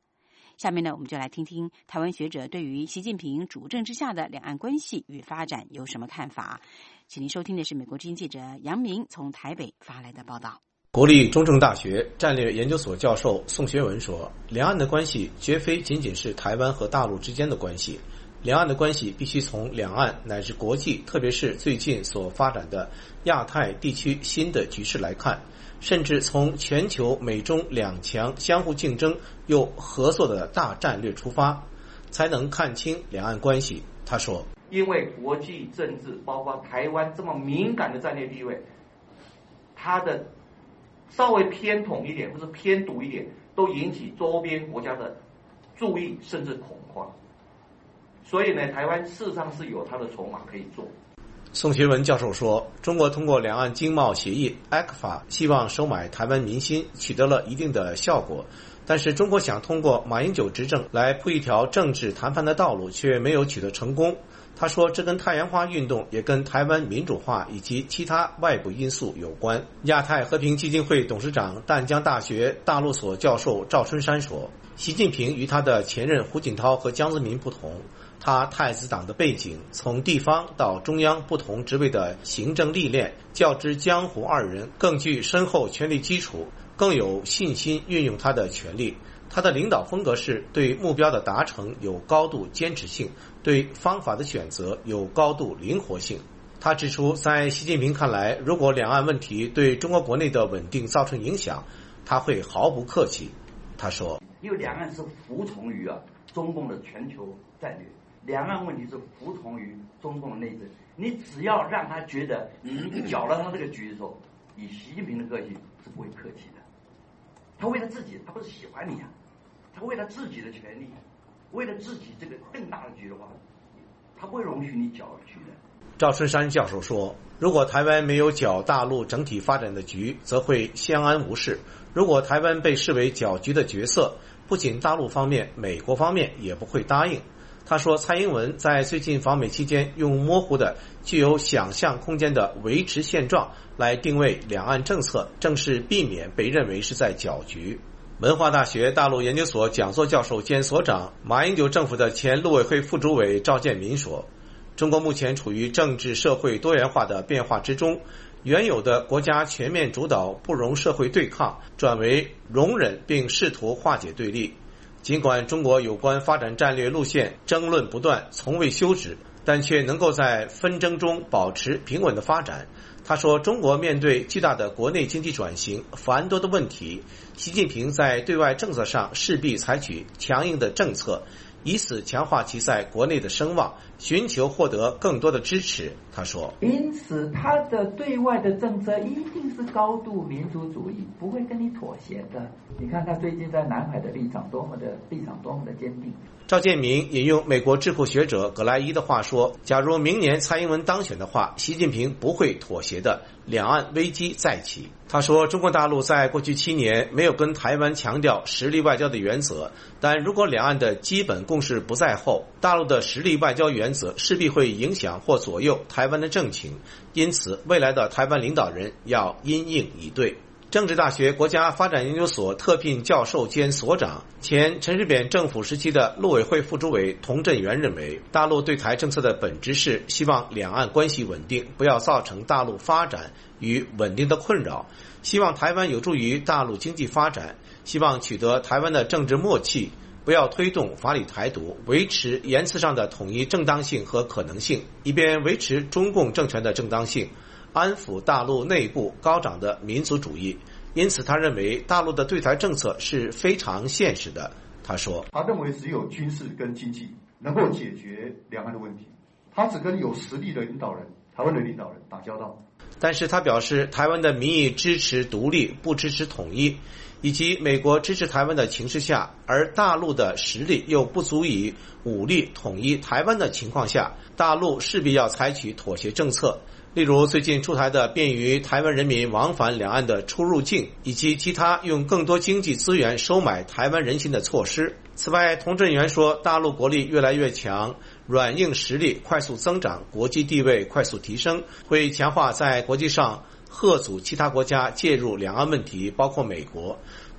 下面呢，我们就来听听台湾学者对于习近平主政之下的两岸关系与发展有什么看法。请您收听的是美国之音记者杨明从台北发来的报道。 国立中正大学战略研究所教授宋学文说，两岸的关系绝非仅仅是台湾和大陆之间的关系，两岸的关系必须从两岸乃至国际，特别是最近所发展的亚太地区新的局势来看，甚至从全球美中两强相互竞争又合作的大战略出发，才能看清两岸关系。他说， 因为国际政治包括台湾这么敏感的战略地位，它的稍微偏统一点或者偏独一点，都引起周边国家的注意甚至恐慌。所以呢，台湾事实上是有它的筹码可以做。 宋学文教授说，中国通过两岸经贸协议 A C F A 希望收买台湾民心，取得了一定的效果，但是中国想通过马英九执政来铺一条政治谈判的道路，却没有取得成功。他说，这跟太阳花运动也跟台湾民主化以及其他外部因素有关。亚太和平基金会董事长、淡江大学大陆所教授赵春山说，习近平与他的前任胡锦涛和江泽民不同，他太子党的背景，从地方到中央不同职位的行政历练，较之江湖二人更具深厚权力基础，更有信心运用他的权力。他的领导风格是对目标的达成有高度坚持性，对方法的选择有高度灵活性。他指出，在习近平看来，如果两岸问题对中国国内的稳定造成影响，他会毫不客气。他说， 因为两岸是服从于啊中共的全球战略，两岸问题是服从于中共的内政，你只要让他觉得你搅了他这个局的时候，以习近平的个性是不会客气的。他为了自己，他不是喜欢你啊，他为了自己的权利，为了自己这个更大的局的话，他不会容许你搅局的。 赵春山教授说，如果台湾没有搅大陆整体发展的局，则会相安无事。如果台湾被视为搅局的角色，不仅大陆方面，美国方面也不会答应。他说，蔡英文在最近访美期间用模糊的具有想象空间的维持现状来定位两岸政策，正是避免被认为是在搅局。文化大学大陆研究所讲座教授兼所长、马英九政府的前陆委会副主委赵建民说，中国目前处于政治社会多元化的变化之中，原有的国家全面主导不容社会对抗，转为容忍并试图化解对立。尽管中国有关发展战略路线争论不断，从未休止，但却能够在纷争中保持平稳的发展。他说，中国面对巨大的国内经济转型、繁多的问题，习近平在对外政策上势必采取强硬的政策，以此强化其在国内的声望，寻求获得更多的支持。他说， 因此他的对外的政策一定是高度民族主义，不会跟你妥协的。你看他最近在南海的立场多么的立场多么的坚定。 赵建民引用美国智库学者葛莱伊的话说，假如明年蔡英文当选的话，习近平不会妥协的，两岸危机再起。他说，中国大陆在过去七年没有跟台湾强调实力外交的原则，但如果两岸的基本共识不在后，大陆的实力外交原则势必会影响或左右台湾的政情，因此未来的台湾领导人要因应以对。政治大学国家发展研究所特聘教授兼所长、前陈水扁政府时期的陆委会副主委童振源认为，大陆对台政策的本质是希望两岸关系稳定，不要造成大陆发展与稳定的困扰，希望台湾有助于大陆经济发展，希望取得台湾的政治默契，不要推动法理台独，维持言辞上的统一正当性和可能性，一边维持中共政权的正当性，安抚大陆内部高涨的民族主义。因此他认为大陆的对台政策是非常现实的。他说， 他认为只有军事跟经济能够解决两岸的问题，他只跟有实力的领导人，台湾的领导人打交道。 但是他表示，台湾的民意支持独立，不支持统一，以及美国支持台湾的情势下，而大陆的实力又不足以武力统一台湾的情况下，大陆势必要采取妥协政策，例如最近出台的便于台湾人民往返两岸的出入境，以及其他用更多经济资源收买台湾人心的措施。此外，童振源说，大陆国力越来越强，软硬实力快速增长，国际地位快速提升，会强化在国际上嚇阻其他国家介入两岸问题，包括美国。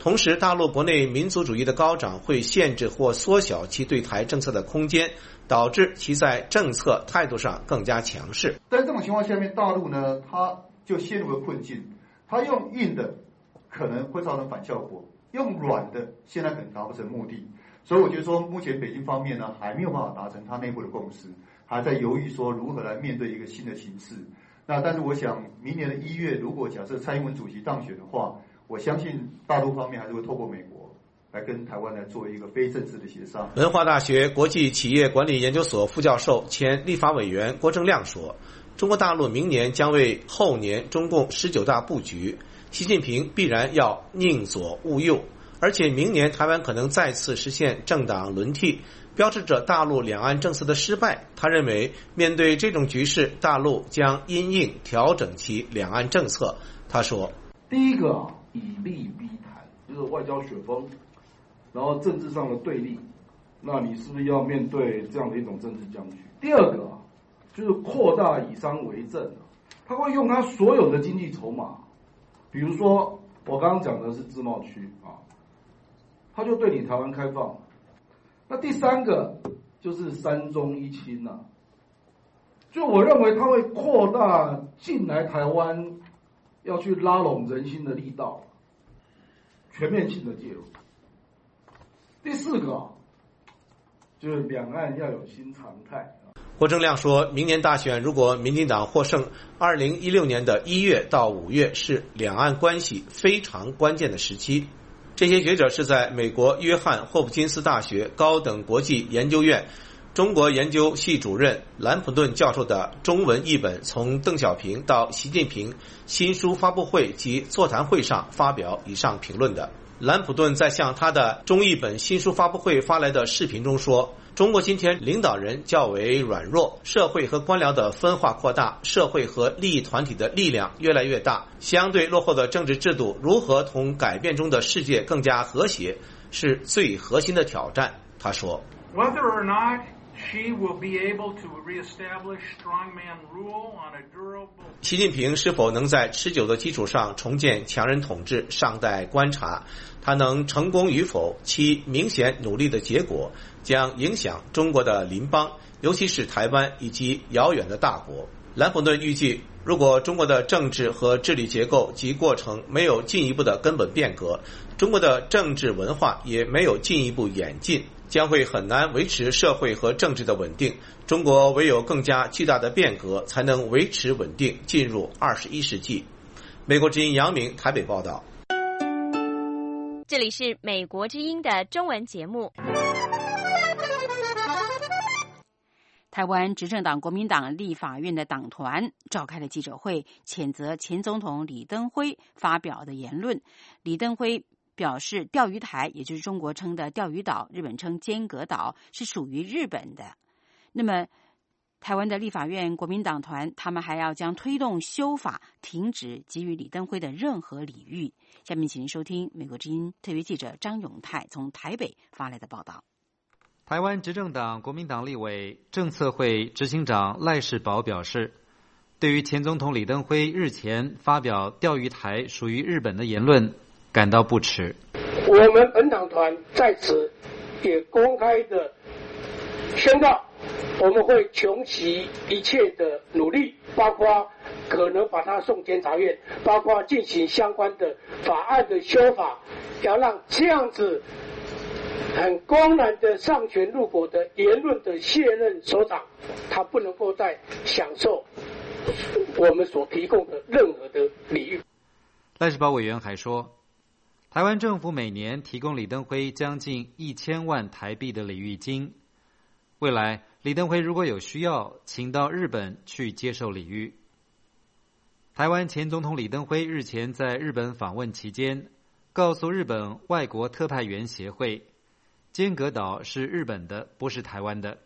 同时，大陆国内民族主义的高涨会限制或缩小其对台政策的空间，导致其在政策态度上更加强势。 在这种情况下面，大陆呢，它就陷入了困境。它用硬的可能会造成反效果，用软的现在可能达不成目的。所以我觉得说，目前北京方面呢，还没有办法达成它内部的共识，还在犹豫说如何来面对一个新的形势。那但是我想，明年的一月，如果假设蔡英文主席当选的话，我相信大陆方面还是会透过美国来跟台湾来做一个非正式的协商。 文化大学国际企业管理研究所副教授、前立法委员郭正亮说，中国大陆明年将为后年中共十九大布局，习近平必然要宁左勿右，而且明年台湾可能再次实现政党轮替，标志着大陆两岸政策的失败。他认为，面对这种局势，大陆将因应调整其两岸政策。他说， 第一个啊，以利逼谈，就是外交雪崩，然后政治上的对立，那你是不是要面对这样的一种政治僵局？第二个啊，就是扩大以商为政，他会用他所有的经济筹码，比如说我刚刚讲的是自贸区啊，他就对你台湾开放。那第三个就是三中一清啊，就我认为他会扩大进来台湾要去拉拢人心的力道，全面性的介入。第四个啊，就是两岸要有新常态。 郭正亮说，明年大选如果民进党获胜，二零一六年的一月到五月是两岸关系非常关键的时期。这些学者是在美国约翰霍普金斯大学高等国际研究院中国研究系主任兰普顿教授的中文译本《从邓小平到习近平》新书发布会及座谈会上发表以上评论的。兰普顿在向他的中译本新书发布会发来的视频中说，中国今天领导人较为软弱，社会和官僚的分化扩大，社会和利益团体的力量越来越大，相对落后的政治制度如何同改变中的世界更加和谐，是最核心的挑战。他说， Whether or not she will be able to reestablish strongman rule on a durable 习近平是否能在持久的基础上重建强人统治尚待观察，他能成功与否，其明显努力的结果将影响中国的邻邦，尤其是台湾以及遥远的大国。兰普顿预计，如果中国的政治和治理结构及过程没有进一步的根本变革，中国的政治文化也没有进一步演进，将会很难维持社会和政治的稳定。中国唯有更加巨大的变革，才能维持稳定，进入二十一世纪。美国之音杨明台北报道。 这里是美国之音的中文节目。 台湾执政党国民党立法院的党团召开了记者会，谴责前总统李登辉发表的言论。李登辉表示，钓鱼台，也就是中国称的钓鱼岛，日本称尖阁岛，是属于日本的。那么台湾的立法院国民党团，他们还要将推动修法，停止给予李登辉的任何礼遇。下面请您收听美国之音特约记者张永泰从台北发来的报道。 台湾执政党国民党立委政策会执行长赖士葆表示，对于前总统李登辉日前发表钓鱼台属于日本的言论感到不耻。 我们本党团在此也公开的宣告，我们会穷其一切的努力，包括可能把它送监察院，包括进行相关的法案的修法，要让这样子很公然的上权入国的言论的卸任首长，他不能够再享受我们所提供的任何的礼遇。 赖士葆委员还说，台湾政府每年提供李登辉将近一千万台币的礼遇金，未来李登辉如果有需要，请到日本去接受礼遇。台湾前总统李登辉日前在日本访问期间，告诉日本外国特派员协会，尖阁岛是日本的，不是台湾的。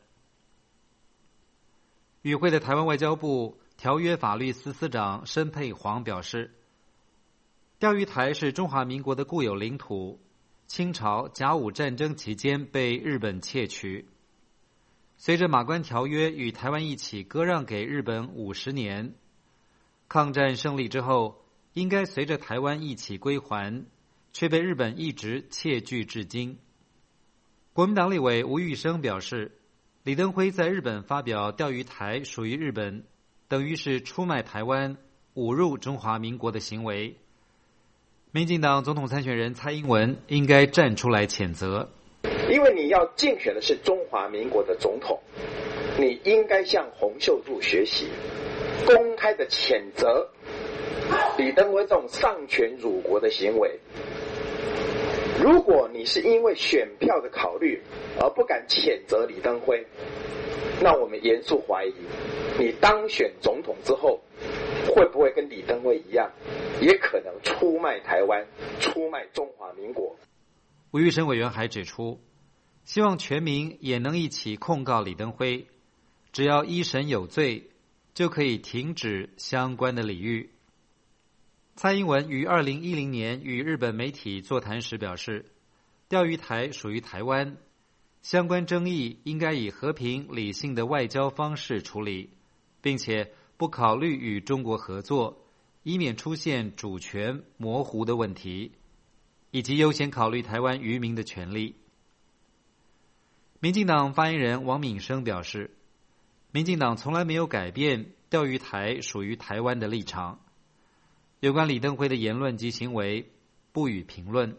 与会的台湾外交部条约法律司司长申佩煌表示，钓鱼台是中华民国的固有领土，清朝甲午战争期间被日本窃取。随着马关条约与台湾一起割让给日本五十年，抗战胜利之后，应该随着台湾一起归还， 却被日本一直窃据至今。国民党立委吴玉生表示，李登辉在日本发表钓鱼台属于日本，等于是出卖台湾、侮辱中华民国的行为。民进党总统参选人蔡英文应该站出来谴责， 因为你要竞选的是中华民国的总统，你应该向洪秀柱学习，公开的谴责李登辉这种丧权辱国的行为。如果你是因为选票的考虑而不敢谴责李登辉，那我们严肃怀疑你当选总统之后会不会跟李登辉一样，也可能出卖台湾、出卖中华民国。 吴玉生委员还指出，希望全民也能一起控告李登辉，只要一审有罪，就可以停止相关的礼遇。蔡英文于二零一零年与日本媒体座谈时表示，钓鱼台属于台湾，相关争议应该以和平理性的外交方式处理，并且不考虑与中国合作，以免出现主权模糊的问题，以及优先考虑台湾渔民的权利。民进党发言人王敏生表示，民进党从来没有改变钓鱼台属于台湾的立场，有关李登辉的言论及行为不予评论。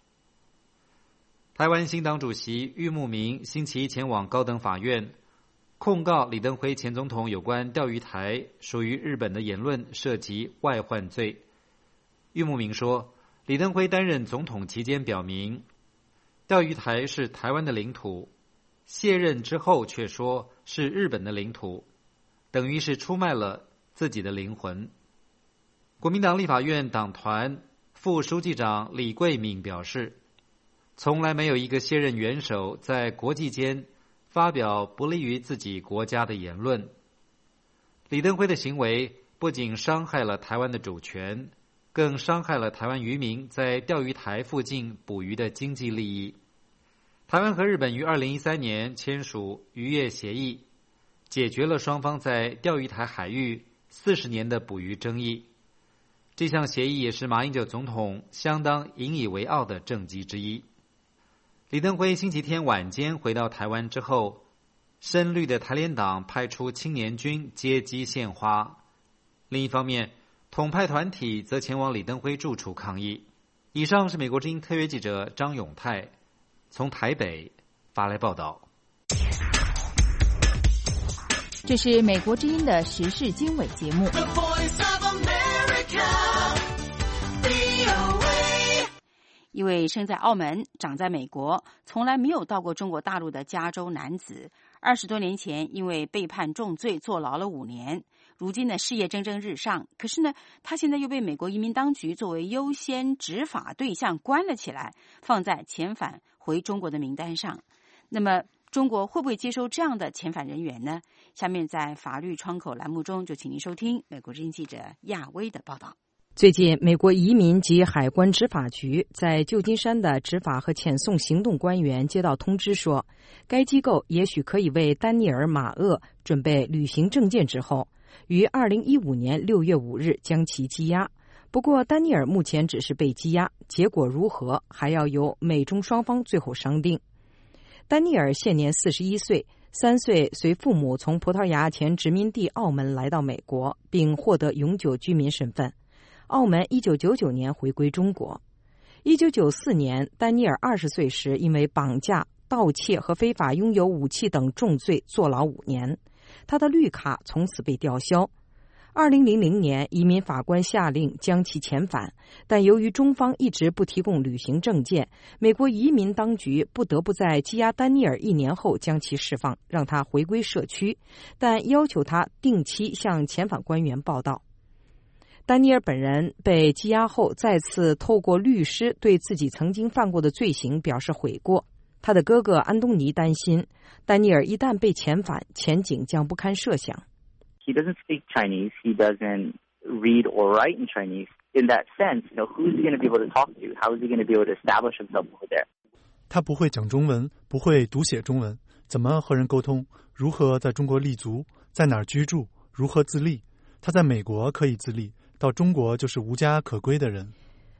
台湾新党主席郁慕明星期一前往高等法院，控告李登辉前总统有关钓鱼台属于日本的言论涉及外患罪。郁慕明说，李登辉担任总统期间表明，钓鱼台是台湾的领土，卸任之后却说是日本的领土，等于是出卖了自己的灵魂。国民党立法院党团副书记长李桂敏表示，从来没有一个卸任元首在国际间发表不利于自己国家的言论。李登辉的行为不仅伤害了台湾的主权，更伤害了台湾渔民在钓鱼台附近捕鱼的经济利益。台湾和日本于二零一三年签署渔业协议，解决了双方在钓鱼台海域四十年的捕鱼争议。这项协议也是马英九总统相当引以为傲的政绩之一。李登辉星期天晚间回到台湾之后，深绿的台联党派出青年军接机献花。另一方面，统派团体则前往李登辉住处抗议。以上是美国之音特约记者张永泰从台北发来报道。 这是美国之音的时事经纬节目。 一位生在澳门、长在美国、从来没有到过中国大陆的加州男子，二十多年前因为被判重罪坐牢了五年，如今呢事业蒸蒸日上。可是呢，他现在又被美国移民当局作为优先执法对象关了起来，放在遣返回中国的名单上。那么，中国会不会接收这样的遣返人员呢？下面在法律窗口栏目中，就请您收听美国之音记者亚威的报道。 最近，美国移民及海关执法局在旧金山的执法和遣送行动官员接到通知说，该机构也许可以为丹尼尔·马厄准备旅行证件之后，于二零一五年六月五日将其羁押。不过，丹尼尔目前只是被羁押，结果如何还要由美中双方最后商定。丹尼尔现年四十一岁，三岁随父母从葡萄牙前殖民地澳门来到美国，并获得永久居民身份。澳门一九九九年回归中国。一九九四年，丹尼尔二十岁时，因为绑架、盗窃和非法拥有武器等重罪坐牢五年，他的绿卡从此被吊销。二零零零年，移民法官下令将其遣返，但由于中方一直不提供旅行证件，美国移民当局不得不在羁押丹尼尔一年后将其释放，让他回归社区，但要求他定期向遣返官员报到。丹尼尔本人被羁押后，再次透过律师对自己曾经犯过的罪行表示悔过。他的哥哥安东尼担心，丹尼尔一旦被遣返，前景将不堪设想。 He doesn't speak Chinese. He doesn't read or write in Chinese. In that sense, you know, who's he going to be able to talk to? How is he going to be able to establish himself over there? 他不会讲中文，不会读写中文，怎么和人沟通？如何在中国立足？在哪儿居住？如何自立？他在美国可以自立。到中国就是无家可归的人。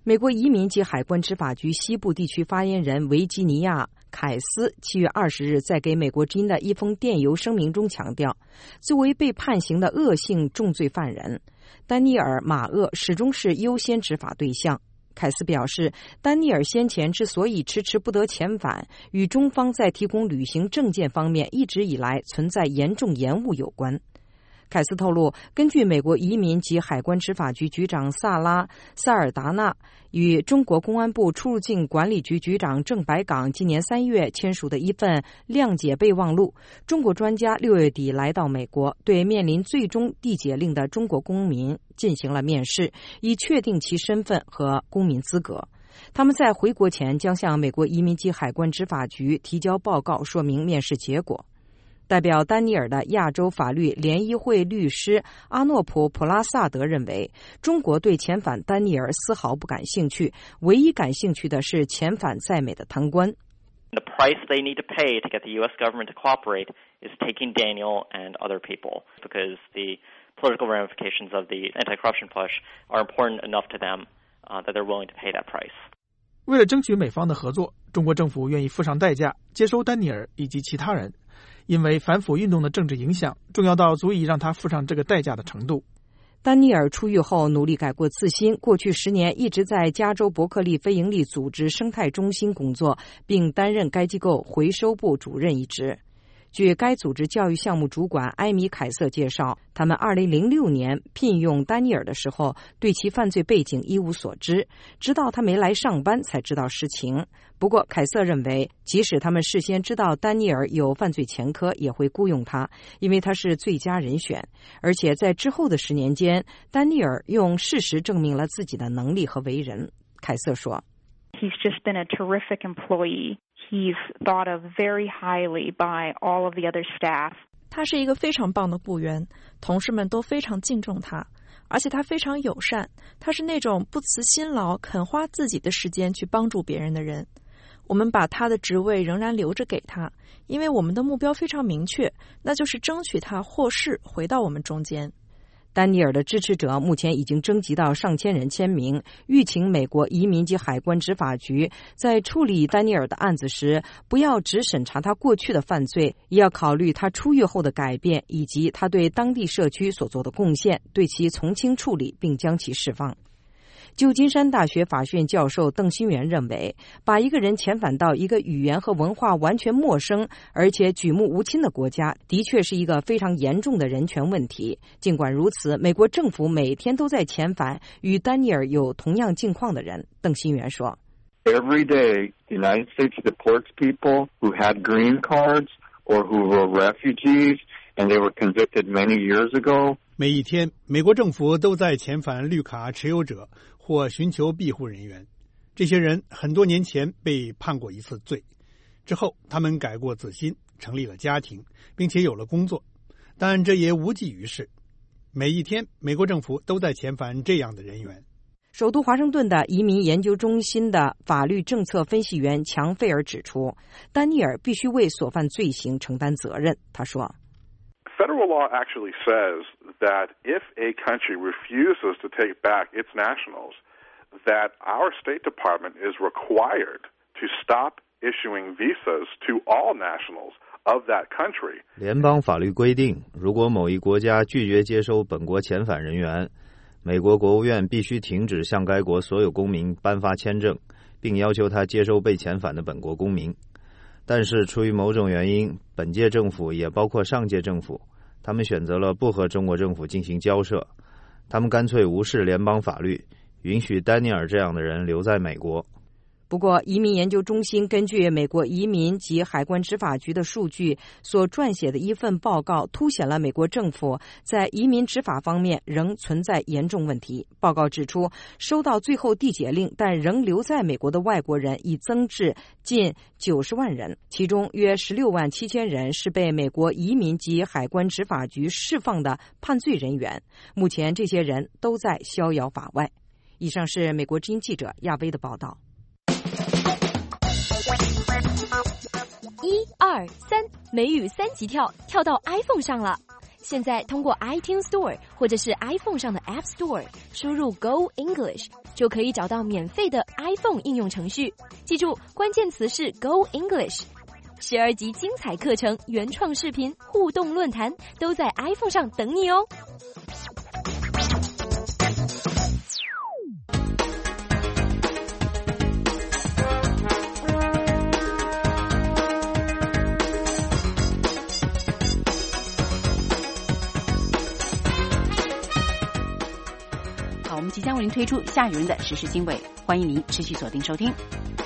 美国移民及海关执法局西部地区发言人维吉尼亚·凯斯七月二十日在给美国之音的一封电邮声明中强调，作为被判刑的恶性重罪犯人，丹尼尔·马厄始终是优先执法对象。凯斯表示，丹尼尔先前之所以迟迟不得遣返，与中方在提供旅行证件方面一直以来存在严重延误有关。凯斯透露，根据美国移民及海关执法局局长萨拉·萨尔达纳与中国公安部出入境管理局局长郑白岗今年三月签署的一份谅解备忘录，中国专家六月底来到美国，对面临最终递解令的中国公民进行了面试，以确定其身份和公民资格。他们在回国前将向美国移民及海关执法局提交报告，说明面试结果。代表丹尼尔的亚洲法律联谊会律师阿诺普·普拉萨德认为，中国对遣返丹尼尔丝毫不感兴趣，唯一感兴趣的是遣返在美的贪官。 The price they need to pay to get the U S government to cooperate is taking Daniel and other people, because the political ramifications of the anti-corruption push are important enough to them uh, that they're willing to pay that price. 为了争取美方的合作，中国政府愿意付上代价接收丹尼尔以及其他人，因为反腐运动的政治影响重要到足以让他付上这个代价的程度。 丹尼尔出狱后努力改过自新，过去十年一直在加州伯克利非营利组织生态中心工作，并担任该机构回收部主任一职。据该组织教育项目主管埃米·凯瑟介绍，他们二零零六年聘用丹尼尔的时候，对其犯罪背景一无所知，直到他没来上班才知道实情。不过，凯瑟认为，即使他们事先知道丹尼尔有犯罪前科，也会雇佣他，因为他是最佳人选。而且在之后的十年间，丹尼尔用事实证明了自己的能力和为人。凯瑟说 He's just been a terrific employee.He's thought of very highly by all of the other staff. 他是一个非常棒的雇员，同事们都非常敬重他，而且他非常友善。他是那种不辞辛劳、肯花自己的时间去帮助别人的人。我们把他的职位仍然留着给他，因为我们的目标非常明确，那就是争取他获释回到我们中间。 丹尼尔的支持者目前已经征集到上千人签名，吁请美国移民及海关执法局在处理丹尼尔的案子时，不要只审查他过去的犯罪，也要考虑他出狱后的改变以及他对当地社区所做的贡献，对其从轻处理并将其释放。旧金山大学法学院教授邓新元认为，把一个人遣返到一个语言和文化完全陌生而且举目无亲的国家，的确是一个非常严重的人权问题。尽管如此，美国政府每天都在遣返与丹尼尔有同样境况的人。邓新元说 Every day, the United States deports people who had green cards or who were refugees, and they were convicted many years ago. 每一天，美国政府都在遣返绿卡持有者或寻求庇护人员。这些人很多年前被判过一次罪，之后他们改过自新，成立了家庭，并且有了工作，但这也无济于事。每一天，美国政府都在遣返这样的人员。 首都华盛顿的移民研究中心的法律政策分析员强费尔指出，丹尼尔必须为所犯罪行承担责任。他说 Federal law actually says that if a country refuses to take back its nationals, that our State Department is required to stop issuing visas to all nationals of that country. 联邦法律规定，如果某一国家拒绝接收本国遣返人员，美国国务院必须停止向该国所有公民颁发签证，并要求他接收被遣返的本国公民。但是出于某种原因，本届政府也包括上届政府，他们选择了不和中国政府进行交涉，他们干脆无视联邦法律，允许丹尼尔这样的人留在美国。 不过，移民研究中心根据美国移民及海关执法局的数据所撰写的一份报告，凸显了美国政府在移民执法方面仍存在严重问题。报告指出，收到最后递解令但仍留在美国的外国人已增至近九十万人，其中约十六万七千人是被美国移民及海关执法局释放的判罪人员。目前，这些人都在逍遥法外。以上是美国之音记者亚薇的报道。 一二三，美语三级跳，跳到 iPhone 上了。 现在通过 iTunes Store 或者是 iPhone 上的 App Store 输入 Go English， 就可以找到免费的 iPhone 应用程序。记住，关键词是 Go English。十二集精彩课程、原创视频、互动论坛都在 iPhone 上等你哦。 好，我们即将为您推出下一轮的时事经纬，欢迎您持续锁定收听。